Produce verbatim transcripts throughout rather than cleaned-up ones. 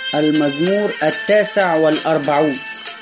المزمور التاسع والأربعون.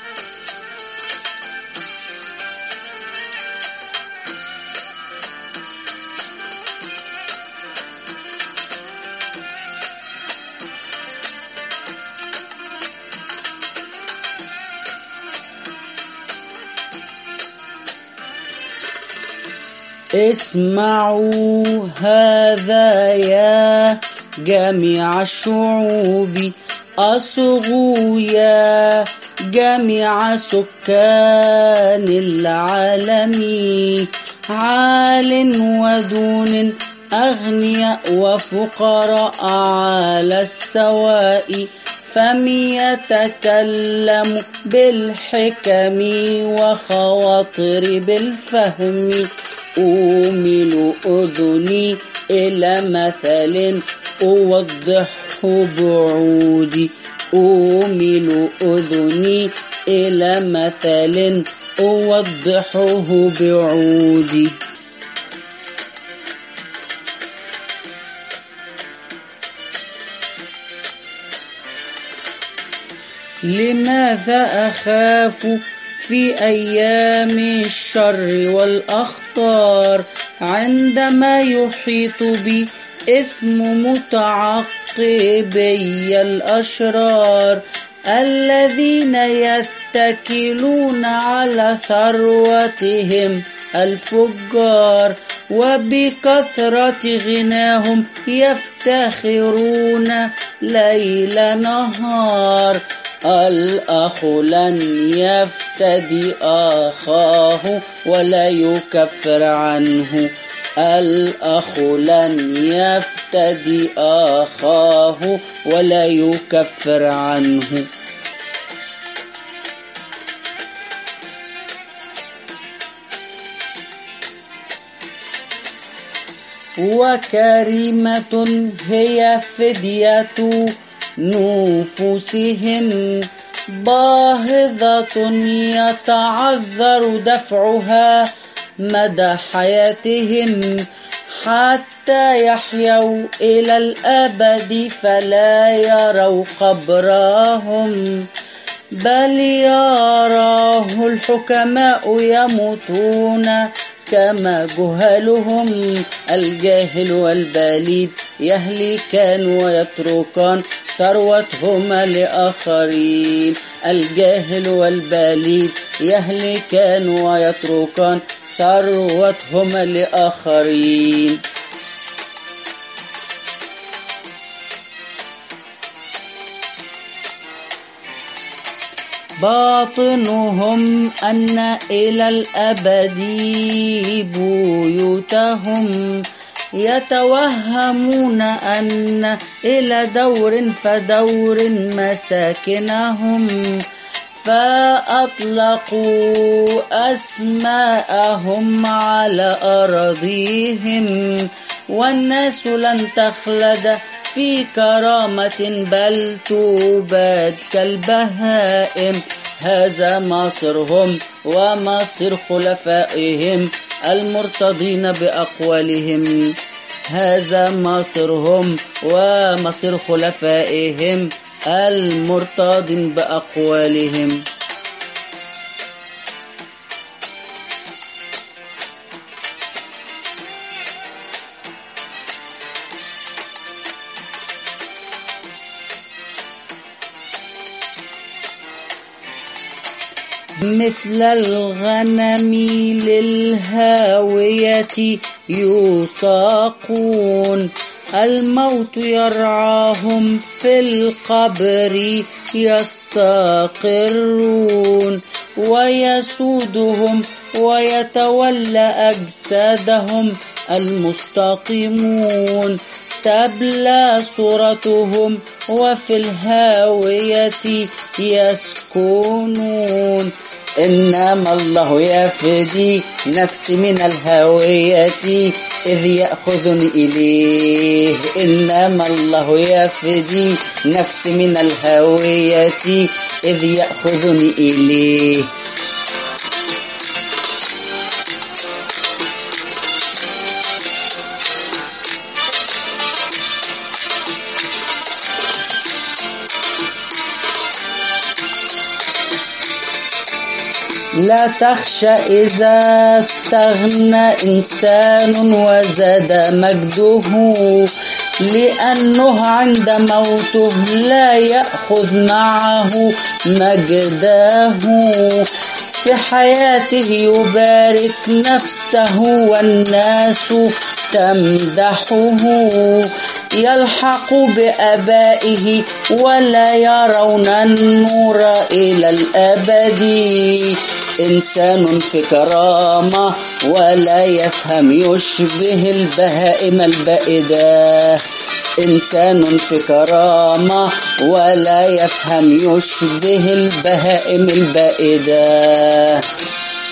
اسمعوا هذا يا جميع الشعوب، أصغوا يا جميع سكان العالم، عال ودون أغنياء وفقراء على السواء، فم يتكلم بالحكم وخواطر بالفهم، أومل أذني إلى مثل أوضحه بعودي، أومل أذني إلى مثل أوضحه بعودي. لماذا أخاف في أيام الشر والأخطار، عندما يحيط بي إثم متعقبي الأشرار، الذين يتكلون على ثروتهم الفجار، وبكثرة غناهم يفتخرون ليل نهار. الأخ لن يفتدي أخاه ولا يكفر عنه، الأخ لن يفتدي أخاه ولا يكفر عنه. وكريمة هي فدية نفوسهم، باهظة يتعذر دفعها مدى حياتهم، حتى يحيوا إلى الأبد فلا يروا قبرهم، بل يراه الحكماء يموتون كما جهلهم. الجاهل والبليد يهلكان ويتركان ثروتهما لآخرين، الجاهل والبليد يهلكان ويتركان ثروتهما لآخرين. باطنهم أن إلى الأبد بيوتهم، يتوهمون أن إلى دور فدور مساكنهم، فأطلقوا أسماءهم على أراضيهم، والناس لن تخلد في كرامة بل تباد كالبهائم. هذا مصيرهم ومصير خلفائهم المرتضين بأقوالهم، هذا مصيرهم ومصير خلفائهم المرتضين بأقوالهم. مثل الغنم للهاوية يساقون، الموت يرعاهم في القبر يستقرون، ويسودهم ويتولى أجسادهم المستقيمون، تبلى صورتهم وفي الهاوية يسكنون. إنما الله يفدي نفسي من الهاوية إذ يأخذني إليه، إنما الله يفدي نفسي من الهاوية إذ يأخذني إليه. لا تخشى إذا استغنى إنسان وزاد مجده، لأنه عند موته لا يأخذ معه مجده. في حياته يبارك نفسه والناس تمدحه، يلحق بآبائه ولا يرون النور إلى الأبد. إنسان في كرامة ولا يفهم يشبه البهائم البائدة، إنسان في كرامة ولا يفهم يشبه البهائم البائدة.